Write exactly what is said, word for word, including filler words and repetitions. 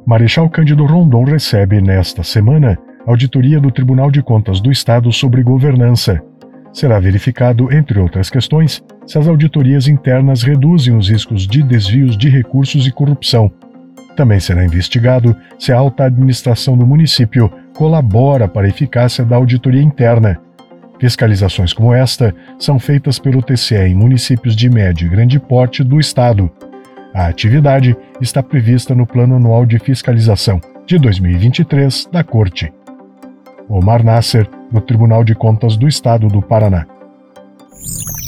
Marechal Cândido Rondon recebe, nesta semana, auditoria do Tribunal de Contas do Estado sobre governança. Será verificado, entre outras questões, se as auditorias internas reduzem os riscos de desvios de recursos e corrupção. Também será investigado se a alta administração do município colabora para a eficácia da auditoria interna. Fiscalizações como esta são feitas pelo T C E em municípios de médio e grande porte do Estado. A atividade está prevista no Plano Anual de Fiscalização de dois mil e vinte e três da Corte. Omar Nasser, do Tribunal de Contas do Estado do Paraná.